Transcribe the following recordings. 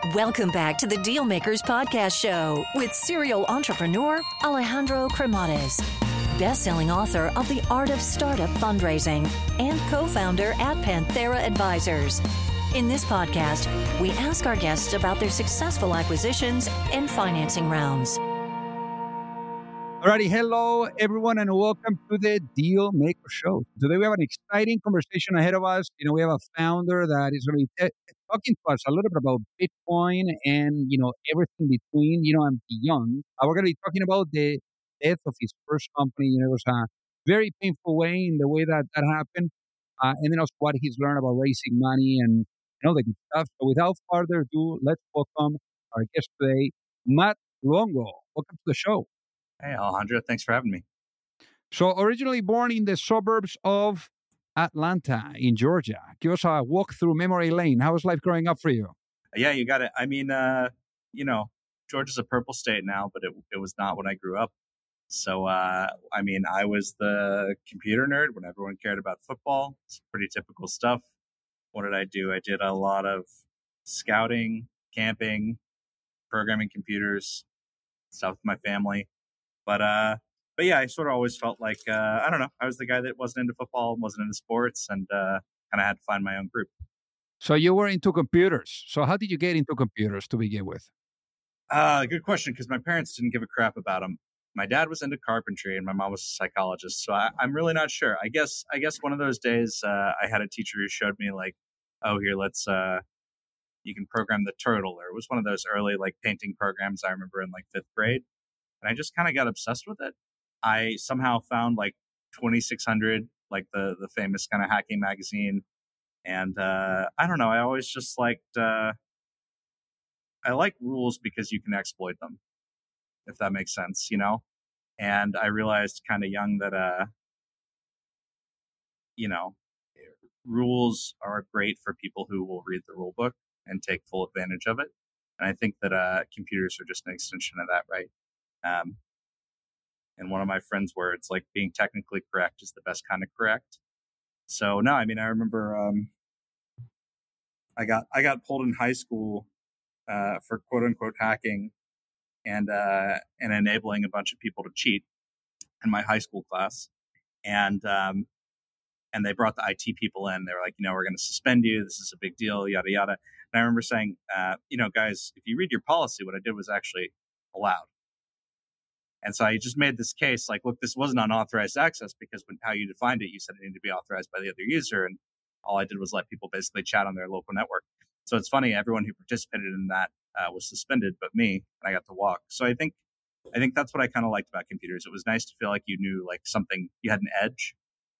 Welcome back to the Dealmakers Podcast Show with serial entrepreneur Alejandro Cremades, best-selling author of The Art of Startup Fundraising and co-founder at Panthera Advisors. In this podcast, we ask our guests about their successful acquisitions and financing rounds. Alrighty, hello everyone, and welcome to the Deal Maker Show. Today we have an exciting conversation ahead of us. We have a founder that is going to be talking to us a little bit about Bitcoin and everything between and beyond. We're going to be talking about the death of his first company. It was a very painful way in the way that happened, and then also what he's learned about raising money and the good stuff. So without further ado, let's welcome our guest today, Matt Luongo. Welcome to the show. Hey, Alejandro. Thanks for having me. So originally born in the suburbs of Atlanta in Georgia. Give us a walk through memory lane. How was life growing up for you? Yeah, you got it. I mean, Georgia's a purple state now, but it was not when I grew up. So, I was the computer nerd when everyone cared about football. It's pretty typical stuff. What did I do? I did a lot of scouting, camping, programming computers, stuff with my family. But yeah, I sort of always felt like, I was the guy that wasn't into football, wasn't into sports, and kind of had to find my own group. So you were into computers. So how did you get into computers to begin with? Good question, because my parents didn't give a crap about them. My dad was into carpentry and my mom was a psychologist. So I'm really not sure. I guess one of those days I had a teacher who showed me like, oh, here, you can program the turtle. Or it was one of those early like painting programs I remember in like 5th grade. And I just kind of got obsessed with it. I somehow found like 2600, like the famous kind of hacking magazine. And I don't know. I always just liked, I like rules because you can exploit them, if that makes sense, And I realized kind of young that, rules are great for people who will read the rule book and take full advantage of it. And I think that computers are just an extension of that, right? In one of my friends' words, like being technically correct is the best kind of correct. So no, I remember I got pulled in high school for quote unquote hacking and enabling a bunch of people to cheat in my high school class, and they brought the IT people in. They were like, we're going to suspend you. This is a big deal, yada yada. And I remember saying, guys, if you read your policy, what I did was actually allowed. And so I just made this case like, look, this wasn't unauthorized access because how you defined it, you said it needed to be authorized by the other user. And all I did was let people basically chat on their local network. So it's funny, everyone who participated in that was suspended, but me, and I got to walk. So I think that's what I kind of liked about computers. It was nice to feel like you knew like something, you had an edge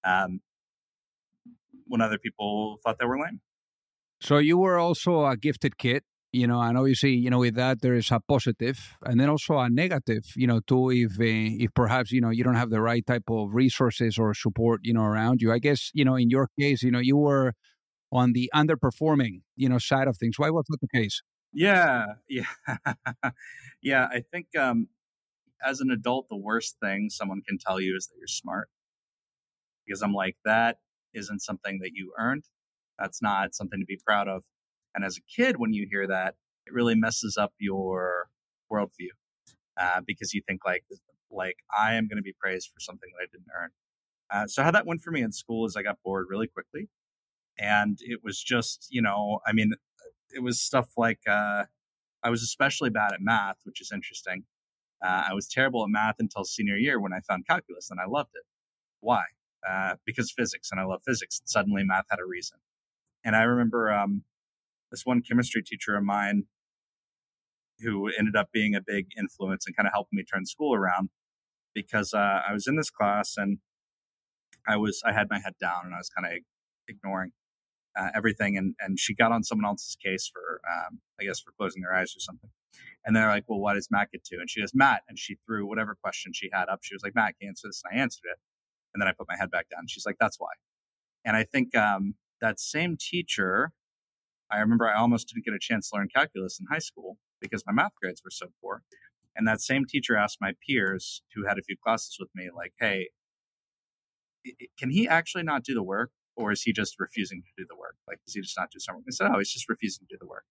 when other people thought they were lame. So you were also a gifted kid. And obviously, with that, there is a positive and then also a negative, too, if perhaps, you don't have the right type of resources or support, around you. I guess, in your case, you were on the underperforming, side of things. Why was that the case? Yeah. Yeah. I think as an adult, the worst thing someone can tell you is that you're smart. Because I'm like, that isn't something that you earned. That's not something to be proud of. And as a kid, when you hear that, it really messes up your worldview because you think like I am going to be praised for something that I didn't earn. So how that went for me in school is I got bored really quickly. And it was just, it was stuff like I was especially bad at math, which is interesting. I was terrible at math until senior year when I found calculus and I loved it. Why? Because physics, and I love physics. Suddenly math had a reason. And I remember this one chemistry teacher of mine who ended up being a big influence and kind of helping me turn school around because I was in this class and I had my head down and I was kind of ignoring everything. And she got on someone else's case for, for closing their eyes or something. And they're like, well, why does Matt get to? And she goes, Matt. And she threw whatever question she had up. She was like, Matt, can you answer this? And I answered it. And then I put my head back down. She's like, that's why. And I think that same teacher, I remember I almost didn't get a chance to learn calculus in high school because my math grades were so poor. And that same teacher asked my peers who had a few classes with me, like, hey, can he actually not do the work? Or is he just refusing to do the work? Like, does he just not do some work? I said, oh, he's just refusing to do the work.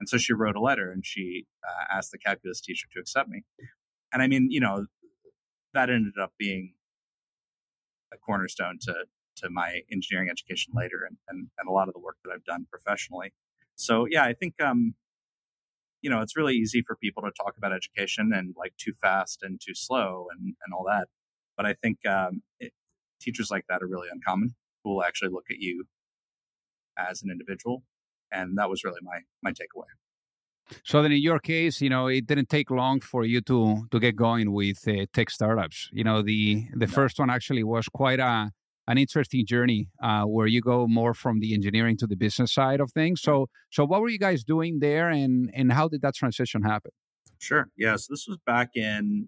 And so she wrote a letter and she asked the calculus teacher to accept me. And I mean, that ended up being a cornerstone to my engineering education later and a lot of the work that I've done professionally. So yeah, I think, it's really easy for people to talk about education and like too fast and too slow and all that. But I think teachers like that are really uncommon who will actually look at you as an individual. And that was really my takeaway. So then in your case, it didn't take long for you to get going with tech startups. The first one actually was quite an interesting journey where you go more from the engineering to the business side of things. So what were you guys doing there and how did that transition happen? Sure. Yeah. So this was back in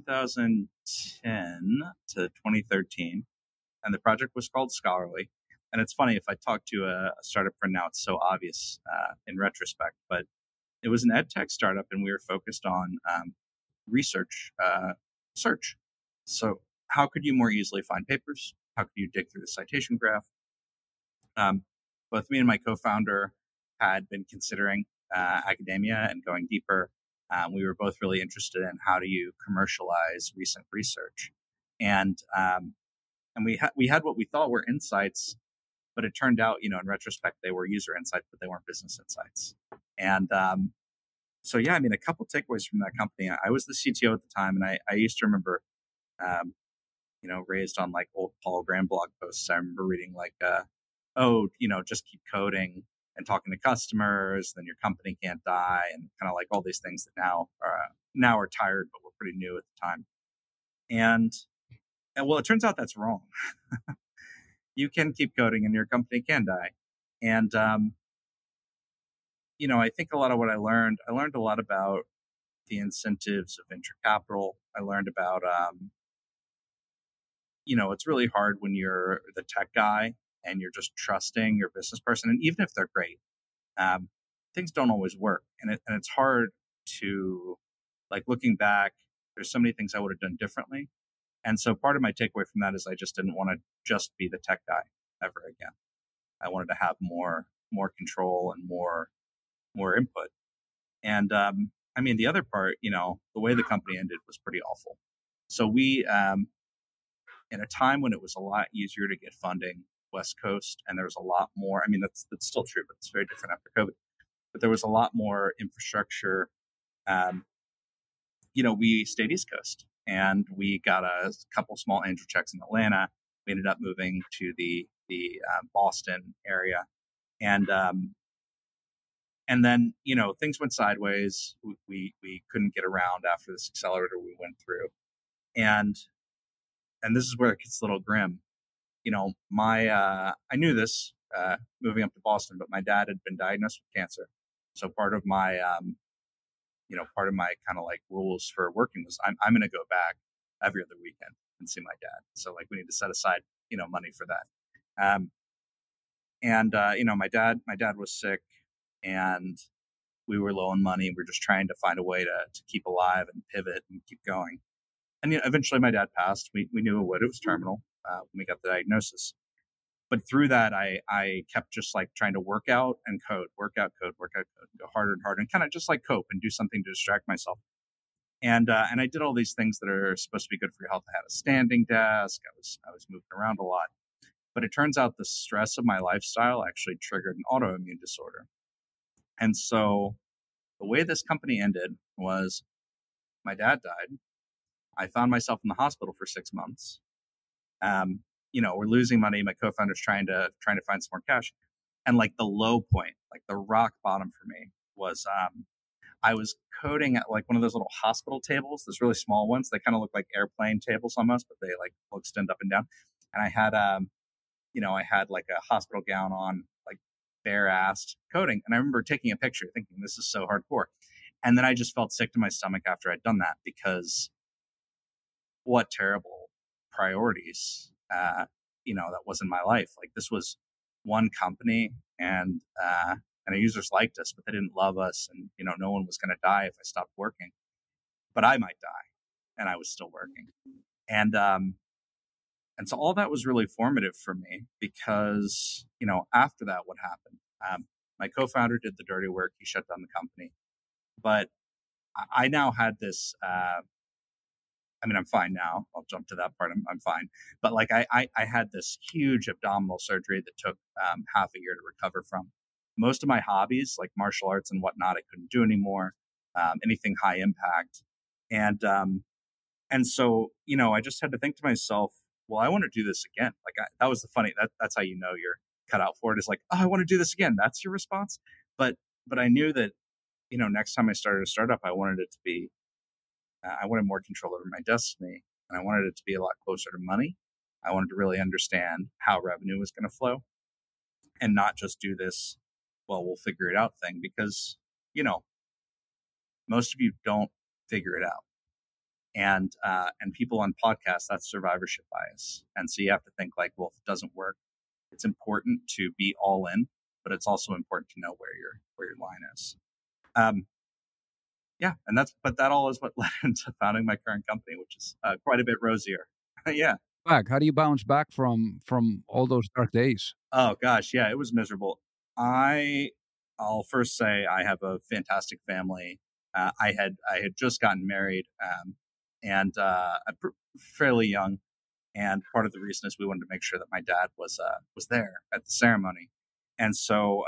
2010 to 2013. And the project was called Scholarly. And it's funny, if I talk to a startup friend now, it's so obvious in retrospect, but it was an ed tech startup and we were focused on research, search. So how could you more easily find papers? How could you dig through the citation graph? Both me and my co-founder had been considering academia and going deeper. We were both really interested in how do you commercialize recent research. And we had what we thought were insights, but it turned out, in retrospect, they were user insights, but they weren't business insights. And so, yeah, I mean, a couple takeaways from that company. I was the CTO at the time, and I used to remember, raised on like old Paul Graham blog posts. I remember reading like, just keep coding and talking to customers, then your company can't die, and kind of like all these things that now are tired, but were pretty new at the time. And well, it turns out that's wrong. You can keep coding and your company can die. And, I think a lot of what I learned a lot about the incentives of venture capital. I learned about, it's really hard when you're the tech guy and you're just trusting your business person. And even if they're great, things don't always work. And it's hard to, like, looking back, there's so many things I would have done differently. And so part of my takeaway from that is I just didn't want to just be the tech guy ever again. I wanted to have more control and more input. And the other part, the way the company ended was pretty awful. So we, in a time when it was a lot easier to get funding West Coast, and there was a lot more. I mean, that's still true, but it's very different after COVID. But there was a lot more infrastructure. We stayed East Coast. And we got a couple small angel checks in Atlanta. We ended up moving to the Boston area, and then things went sideways. We couldn't get around after this accelerator we went through, and this is where it gets a little grim. I knew this moving up to Boston, but my dad had been diagnosed with cancer, so part of my kind of like rules for working was I'm going to go back every other weekend and see my dad. So like we need to set aside, money for that. My dad was sick and we were low on money. We're just trying to find a way to keep alive and pivot and keep going. And eventually my dad passed. We knew it would. It was terminal when we got the diagnosis. But through that, I kept just like trying to work out and code, work out, code, go harder and harder, and kind of just like cope and do something to distract myself. And I did all these things that are supposed to be good for your health. I had a standing desk. I was moving around a lot. But it turns out the stress of my lifestyle actually triggered an autoimmune disorder. And so the way this company ended was my dad died. I found myself in the hospital for 6 months. We're losing money. My co-founder's trying to find some more cash. And like the low point, like the rock bottom for me was, I was coding at like one of those little hospital tables, those really small ones. They kind of look like airplane tables almost, but they like will extend up and down. And I had like a hospital gown on, like bare-assed coding. And I remember taking a picture thinking, this is so hardcore. And then I just felt sick to my stomach after I'd done that, because what terrible priorities, that wasn't my life. Like this was one company and our users liked us, but they didn't love us. And, no one was going to die if I stopped working, but I might die and I was still working. And so all that was really formative for me because, after that, what happened? My co-founder did the dirty work. He shut down the company. But I now had this, I'm fine now. I'll jump to that part. I'm fine. But like I had this huge abdominal surgery that took half a year to recover from. Most of my hobbies, like martial arts and whatnot, I couldn't do anymore. Anything high impact. And so, I just had to think to myself, well, I want to do this again. That was the funny, that's how you're cut out for it. Is like, oh, I want to do this again. That's your response. But I knew that, next time I started a startup, I wanted it to be, I wanted more control over my destiny, and I wanted it to be a lot closer to money. I wanted to really understand how revenue was going to flow and not just do this, well, we'll figure it out thing, because, most of you don't figure it out. And people on podcasts, that's survivorship bias. And so you have to think like, well, if it doesn't work, it's important to be all in, but it's also important to know where your line is. And that all is what led into founding my current company, which is quite a bit rosier. Yeah. How do you bounce back from all those dark days? Oh gosh, yeah, it was miserable. I'll first say I have a fantastic family. I had just gotten married, and fairly young. And part of the reason is we wanted to make sure that my dad was there at the ceremony. And so,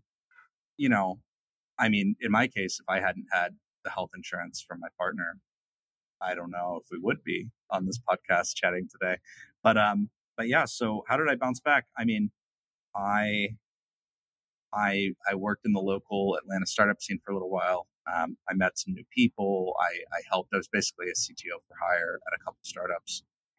in my case, if I hadn't had the health insurance from my partner, I don't know if we would be on this podcast chatting today. But yeah. So how did I bounce back? I worked in the local Atlanta startup scene for a little while. I met some new people. I helped. I was basically a CTO for hire at a couple of startups,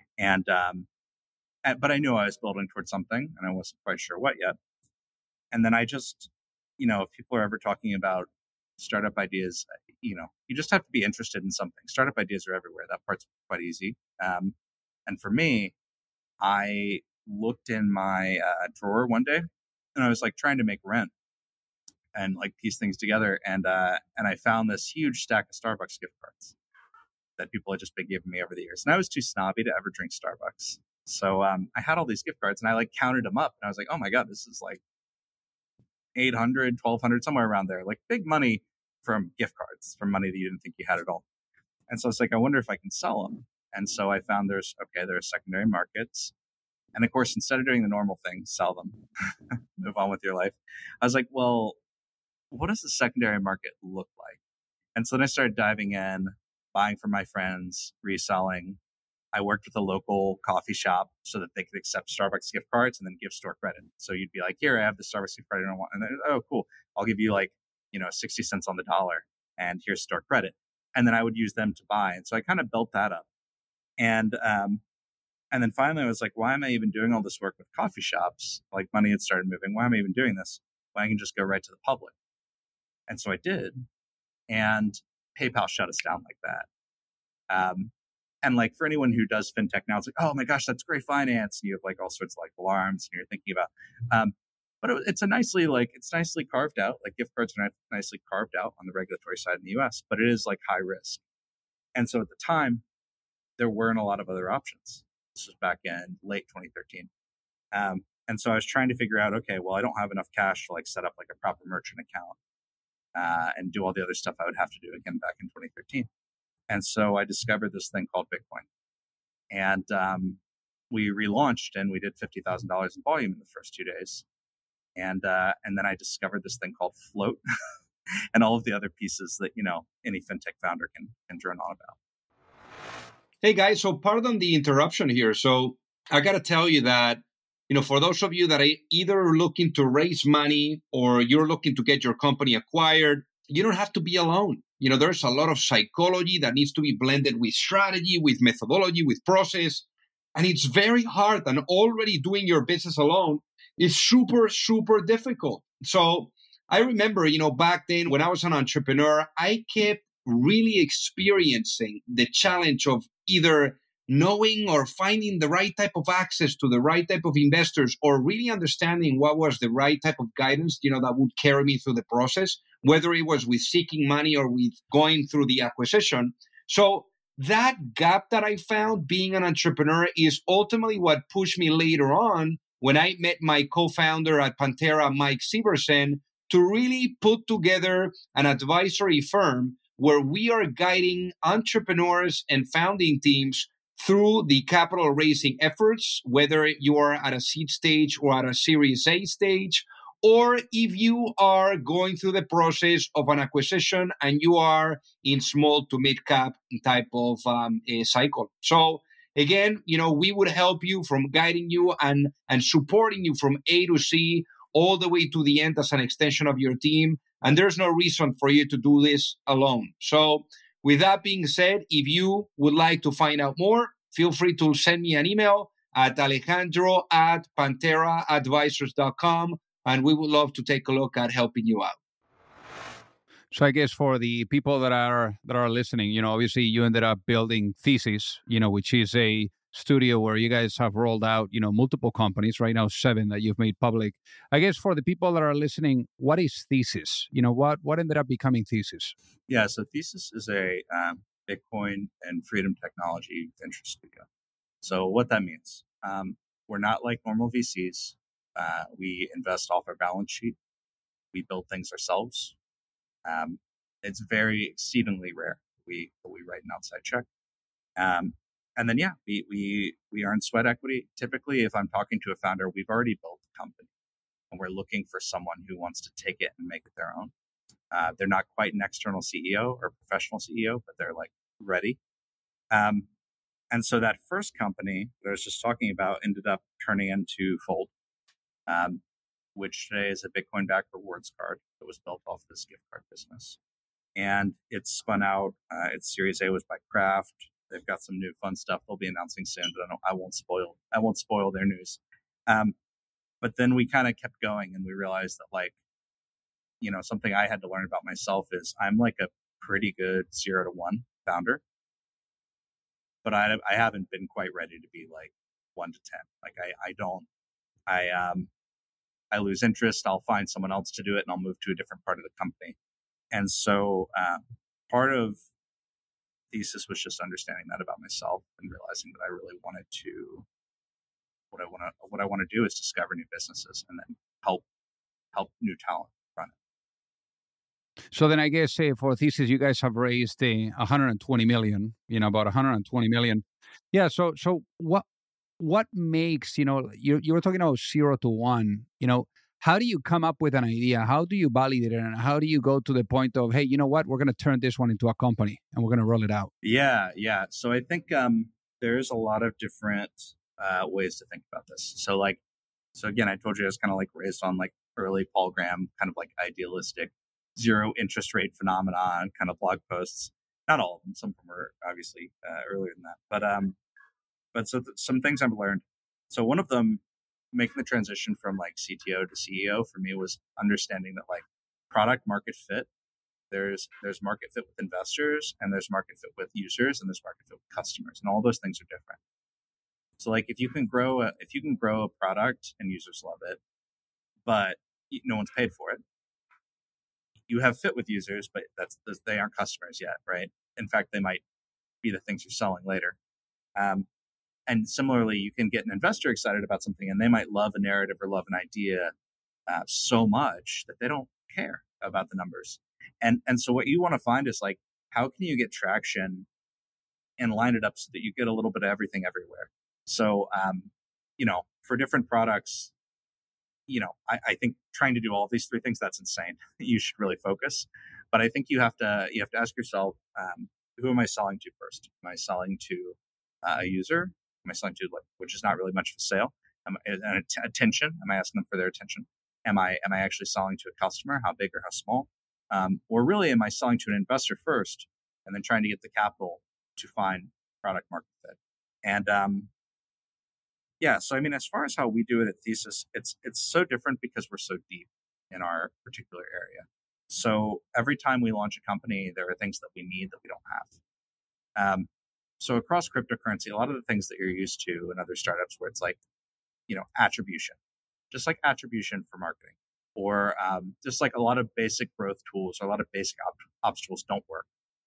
but I knew I was building towards something, and I wasn't quite sure what yet. And then I just, if people are ever talking about startup ideas, you just have to be interested in something. Startup ideas are everywhere. That part's quite easy. And for me, I looked in my drawer one day, and I was like trying to make rent and like piece things together. And I found this huge stack of Starbucks gift cards that people had just been giving me over the years. And I was too snobby to ever drink Starbucks. So I had all these gift cards, and I like counted them up, and I was like, oh my God, this is like $800, $1,200, somewhere around there, like big money from gift cards, from money that you didn't think you had at all. And so it's like, I wonder if I can sell them. And so I found there are secondary markets. And of course, instead of doing the normal thing, sell them, move on with your life, I was like, well, what does the secondary market look like? And so then I started diving in, buying from my friends, reselling. I worked with a local coffee shop so that they could accept Starbucks gift cards and then give store credit. So you'd be like, here, I have the Starbucks gift card. I don't want, and then, oh, cool. I'll give you 60 cents on the dollar, and here's store credit. And then I would use them to buy. And so I kind of built that up. And then finally I was like, why am I even doing all this work with coffee shops? Like money had started moving. Why am I even doing this? Well, I can just go right to the public. And so I did. And PayPal shut us down like that. And like for anyone who does fintech now, it's like, oh my gosh, that's great finance. And you have like all sorts of like alarms, and you're thinking about, but it's nicely carved out. Like gift cards are nicely carved out on the regulatory side in the US, but it is like high risk. And so at the time, there weren't a lot of other options. This was back in late 2013. And so I was trying to figure out, okay, well, I don't have enough cash to like set up like a proper merchant account and do all the other stuff I would have to do again back in 2013. And so I discovered this thing called Bitcoin. And we relaunched, and we did $50,000 in volume in the first 2 days. And then I discovered this thing called Float and all of the other pieces that, any fintech founder can drone on about. Hey guys, so pardon the interruption here. So I got to tell you that, for those of you that are either looking to raise money or you're looking to get your company acquired, you don't have to be alone. There's a lot of psychology that needs to be blended with strategy, with methodology, with process. And it's very hard. And already doing your business alone is super, super difficult. So I remember, back then when I was an entrepreneur, I kept really experiencing the challenge of either knowing or finding the right type of access to the right type of investors, or really understanding what was the right type of guidance, that would carry me through the process, whether it was with seeking money or with going through the acquisition. So that gap that I found being an entrepreneur is ultimately what pushed me later on when I met my co-founder at Pantera, Mike Severson, to really put together an advisory firm where we are guiding entrepreneurs and founding teams through the capital raising efforts, whether you are at a seed stage or at a Series A stage, or if you are going through the process of an acquisition and you are in small to mid cap type of cycle. So again, we would help you from guiding you and supporting you from A to C all the way to the end as an extension of your team. And there's no reason for you to do this alone. So with that being said, if you would like to find out more, feel free to send me an email at alejandro@panteraadvisors.com, and we would love to take a look at helping you out. So I guess for the people that are listening, obviously you ended up building Thesis, which is a studio where you guys have rolled out, multiple companies, right now 7 that you've made public. I guess for the people that are listening, what is Thesis? What ended up becoming Thesis? Yeah, so Thesis is a Bitcoin and freedom technology venture studio. So what that means, we're not like normal VCs. We invest off our balance sheet. We build things ourselves. It's very exceedingly rare. We write an outside check. And then, we earn sweat equity. Typically, if I'm talking to a founder, we've already built the company and we're looking for someone who wants to take it and make it their own. They're not quite an external CEO or professional CEO, but they're like ready. And so that first company that I was just talking about ended up turning into Fold, which today is a Bitcoin-backed rewards card that was built off this gift card business. And it's spun out. Its Series A was by Kraft. They've got some new fun stuff they'll be announcing soon, but I won't spoil their news. But then we kind of kept going, and we realized that, something I had to learn about myself is I'm like a pretty good 0 to 1 founder, but I haven't been quite ready to be like 1 to 10. Like I lose interest. I'll find someone else to do it, and I'll move to a different part of the company. And so part of Thesis was just understanding that about myself and realizing that I really wanted to. What I want to do is discover new businesses and then help new talent run it. So then I guess for Thesis, you guys have raised 120 million, about 120 million. Yeah. So what makes, you were talking about 0 to 1, how do you come up with an idea? How do you validate it? And how do you go to the point of, hey, you know what, we're going to turn this one into a company and we're going to roll it out? Yeah. So I think there's a lot of different ways to think about this. So again, I told you I was kind of like raised on like early Paul Graham, kind of like idealistic zero interest rate phenomenon kind of blog posts. Not all of them. Some of them are obviously earlier than that. But some things I've learned. So one of them, making the transition from like CTO to CEO for me was understanding that like product market fit. There's market fit with investors, and there's market fit with users, and there's market fit with customers, and all those things are different. So like if you can grow a product and users love it, but no one's paid for it, you have fit with users, but they aren't customers yet, right? In fact, they might be the things you're selling later. And similarly, you can get an investor excited about something, and they might love a narrative or love an idea so much that they don't care about the numbers. And so what you want to find is like, how can you get traction and line it up so that you get a little bit of everything everywhere? So, for different products, I think trying to do all of these 3 things, that's insane. You should really focus. But I think you have to ask yourself, who am I selling to first? Am I selling to a user? Am I selling to which is not really much of a sale? Attention? Am I asking them for their attention? Am I actually selling to a customer? How big or how small? Or really, am I selling to an investor first and then trying to get the capital to find product market fit? And so I mean, as far as how we do it at Thesis, it's so different because we're so deep in our particular area. So every time we launch a company, there are things that we need that we don't have. So across cryptocurrency, a lot of the things that you're used to in other startups where it's like, attribution, just like attribution for marketing, or just like a lot of basic growth tools or a lot of basic ops tools don't work.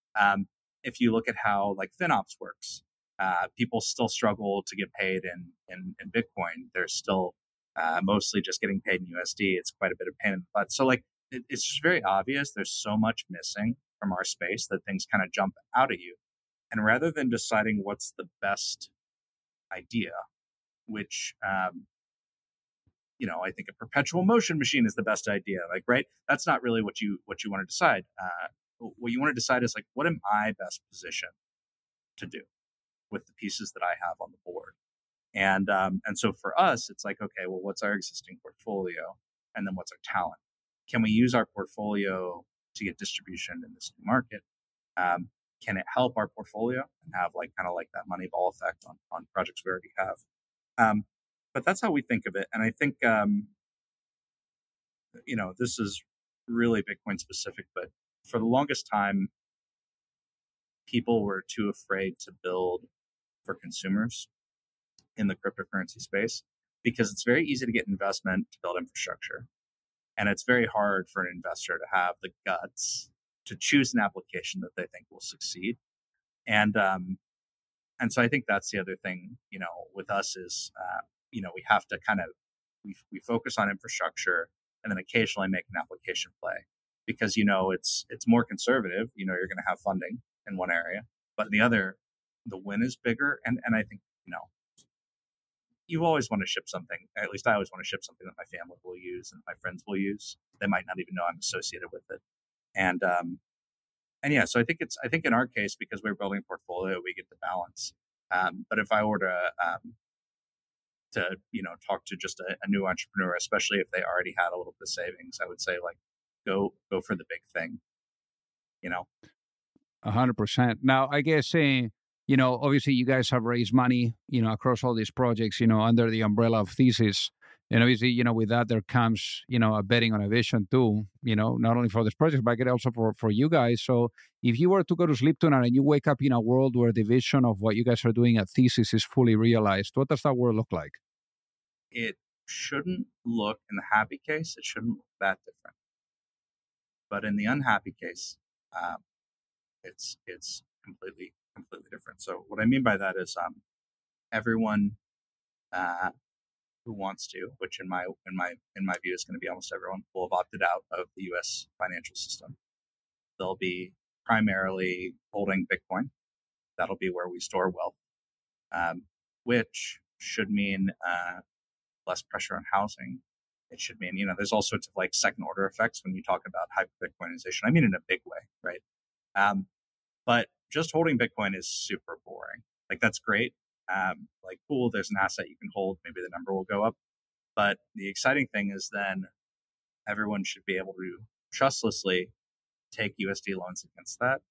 If you look at how like FinOps works, people still struggle to get paid in Bitcoin. They're still mostly just getting paid in USD. It's quite a bit of pain in the butt. So like it's just very obvious. There's so much missing from our space that things kind of jump out at you. And rather than deciding what's the best idea, which, I think a perpetual motion machine is the best idea. Like, right? That's not really what you want to decide. What you want to decide is like, what am I best positioned to do with the pieces that I have on the board? And so for us, it's like, okay, well, what's our existing portfolio, and then what's our talent? Can we use our portfolio to get distribution in this new market? Can it help our portfolio and have like kind of like that Moneyball effect on projects we already have? But that's how we think of it. And I think, this is really Bitcoin specific, but for the longest time, people were too afraid to build for consumers in the cryptocurrency space because it's very easy to get investment to build infrastructure. And it's very hard for an investor to have the guts to choose an application that they think will succeed. And so I think that's the other thing, with us is, we have to kind of, we focus on infrastructure and then occasionally make an application play because, it's more conservative, you're going to have funding in one area, but in the other, the win is bigger. And I think, you always want to ship something. At least I always want to ship something that my family will use and my friends will use. They might not even know I'm associated with it. And yeah, so I think in our case, because we're building a portfolio, we get the balance. But if I were to talk to just a new entrepreneur, especially if they already had a little bit of savings, I would say like go for the big thing. 100%. Now, I guess, obviously you guys have raised money, across all these projects, under the umbrella of Thesis. And obviously, with that, there comes, a betting on a vision too, not only for this project, but also for you guys. So if you were to go to sleep tonight and you wake up in a world where the vision of what you guys are doing at Thesis is fully realized, what does that world look like? It shouldn't look, in the happy case, it shouldn't look that different. But in the unhappy case, it's completely different. So what I mean by that is everyone who wants to, which in my view is going to be almost everyone, will have opted out of the U.S. financial system. They'll be primarily holding Bitcoin. That'll be where we store wealth, which should mean less pressure on housing. It should mean, there's all sorts of like second order effects when you talk about hyper-Bitcoinization. I mean, in a big way, right? But just holding Bitcoin is super boring. Like, that's great. Like, cool, there's an asset you can hold. Maybe the number will go up. But the exciting thing is then everyone should be able to trustlessly take USD loans against that.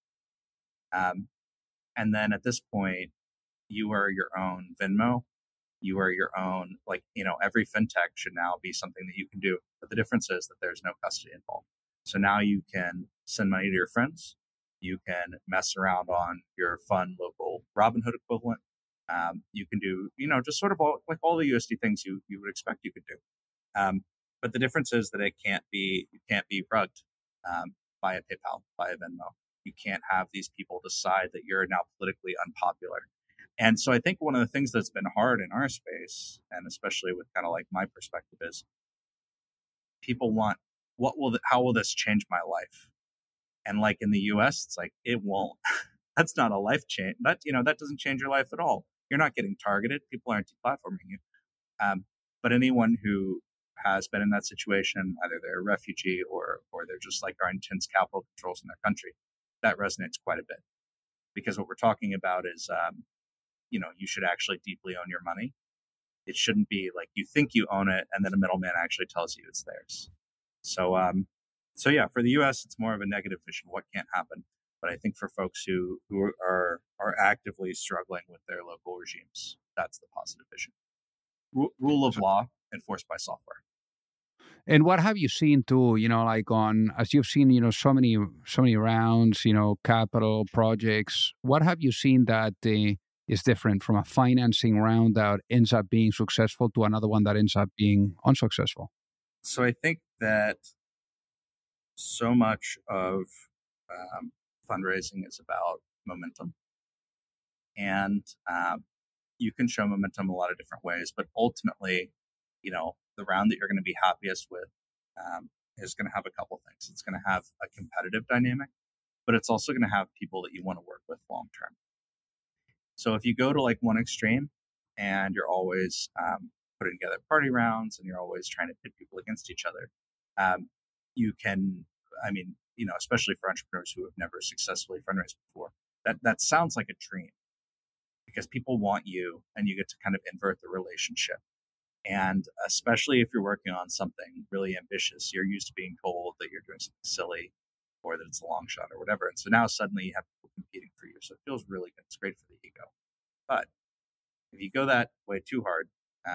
And then at this point, you are your own Venmo. You are your own, every fintech should now be something that you can do. But the difference is that there's no custody involved. So now you can send money to your friends. You can mess around on your fun local Robinhood equivalent. You can do, just sort of all the USD things you would expect you could do. But the difference is that you can't be rugged by a PayPal, by a Venmo. You can't have these people decide that you're now politically unpopular. And so I think one of the things that's been hard in our space, and especially with kind of like my perspective, is people want, how will this change my life? And like in the US, it's like, it won't. That's not a life change. That doesn't change your life at all. You're not getting targeted. People aren't deplatforming you. But anyone who has been in that situation, either they're a refugee or they're just like our intense capital controls in their country, that resonates quite a bit. Because what we're talking about is, you should actually deeply own your money. It shouldn't be like you think you own it and then a middleman actually tells you it's theirs. So yeah, for the US, it's more of a negative vision. What can't happen? But I think for folks who are actively struggling with their local regimes, that's the positive vision. Rule of law enforced by software. And what have you seen too, as you've seen, so many rounds, capital projects, what have you seen that is different from a financing round that ends up being successful to another one that ends up being unsuccessful? So I think that so much of fundraising is about momentum. And you can show momentum a lot of different ways, but ultimately, the round that you're going to be happiest with is going to have a couple things. It's going to have a competitive dynamic, but it's also going to have people that you want to work with long term. So if you go to like one extreme and you're always putting together party rounds and you're always trying to pit people against each other, you can, especially for entrepreneurs who have never successfully fundraised before, that sounds like a dream, because people want you and you get to kind of invert the relationship. And especially if you're working on something really ambitious, you're used to being told that you're doing something silly or that it's a long shot or whatever. And so now suddenly you have people competing for you. So it feels really good. It's great for the ego. But if you go that way too hard,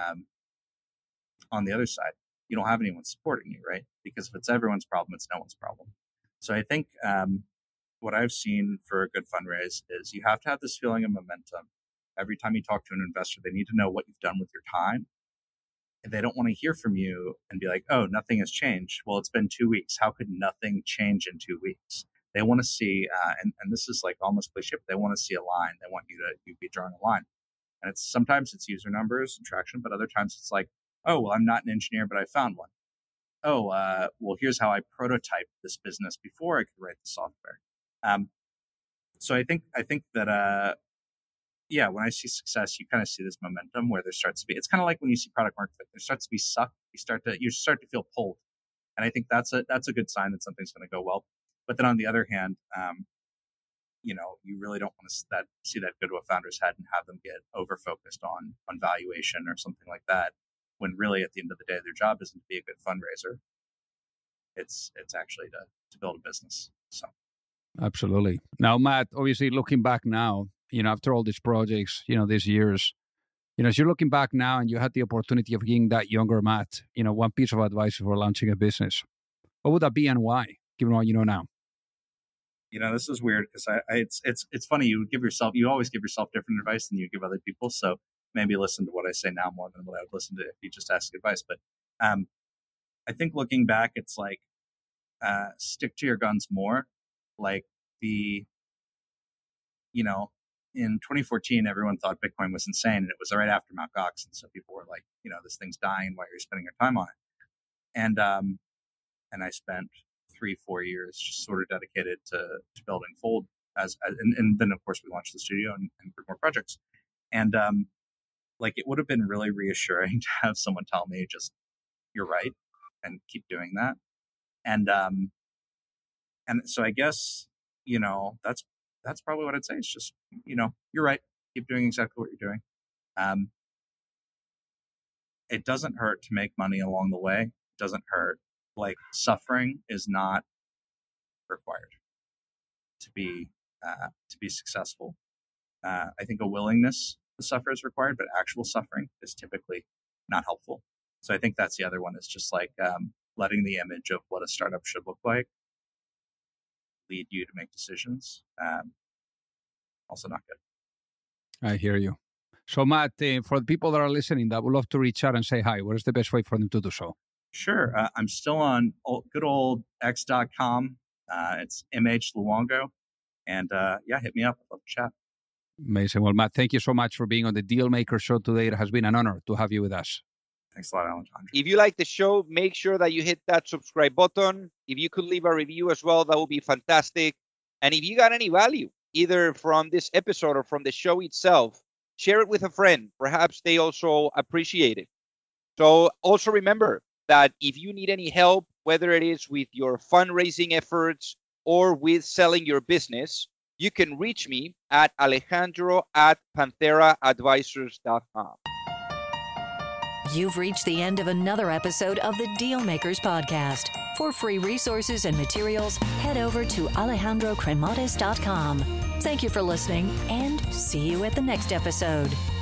on the other side, you don't have anyone supporting you, right? Because if it's everyone's problem, it's no one's problem. So I think what I've seen for a good fundraise is you have to have this feeling of momentum. Every time you talk to an investor, they need to know what you've done with your time. And they don't want to hear from you and be like, oh, nothing has changed. Well, it's been 2 weeks. How could nothing change in 2 weeks? They want to see, and this is like almost cliche, but they want to see a line. They want you be drawing a line. And sometimes it's user numbers and traction, but other times it's like, oh, well, I'm not an engineer, but I found one. Oh, well, here's how I prototyped this business before I could write the software. So I think that, when I see success, you kind of see this momentum where there starts to be, it's kind of like when you see product market fit, there starts to be suck. You start to feel pulled. And I think that's a good sign that something's going to go well. But then on the other hand, you really don't want to see that go to a founder's head and have them get over focused on valuation or something like that, when really at the end of the day, their job isn't to be a good fundraiser. It's actually to build a business. So. Absolutely. Now, Matt, obviously looking back now, after all these projects, these years, as you're looking back now and you had the opportunity of giving that younger Matt, one piece of advice for launching a business, what would that be and why, given what you know now? This is weird because it's funny. You always give yourself different advice than you give other people. So maybe listen to what I say now more than what I would listen to if you just ask advice. But I think looking back, it's like stick to your guns more. Like in 2014, everyone thought Bitcoin was insane, and it was right after Mt. Gox, and so people were like, this thing's dying. Why are you spending your time on it? And I spent 3-4 years just sort of dedicated to building Fold and then of course we launched the studio and more projects. And it would have been really reassuring to have someone tell me just, you're right, and keep doing that. And so I guess, that's probably what I'd say. It's just, you're right. Keep doing exactly what you're doing. It doesn't hurt to make money along the way. It doesn't hurt. Like, suffering is not required to be successful. I think a willingness to suffer is required, but actual suffering is typically not helpful. So I think that's the other one, is just like letting the image of what a startup should look like lead you to make decisions. Also not good. I hear you. So Matt, for the people that are listening that would love to reach out and say hi, what is the best way for them to do so? Sure. I'm still on good old x.com. It's MH Luongo. And hit me up. I'd love to chat. Amazing. Well, Matt, thank you so much for being on the Dealmaker Show today. It has been an honor to have you with us. Thanks a lot, Alejandro. If you like the show, make sure that you hit that subscribe button. If you could leave a review as well, that would be fantastic. And if you got any value, either from this episode or from the show itself, share it with a friend. Perhaps they also appreciate it. So also remember that if you need any help, whether it is with your fundraising efforts or with selling your business, you can reach me at alejandro@pantheraadvisors.com. You've reached the end of another episode of the Dealmakers Podcast. For free resources and materials, head over to alejandrocremades.com. Thank you for listening, and see you at the next episode.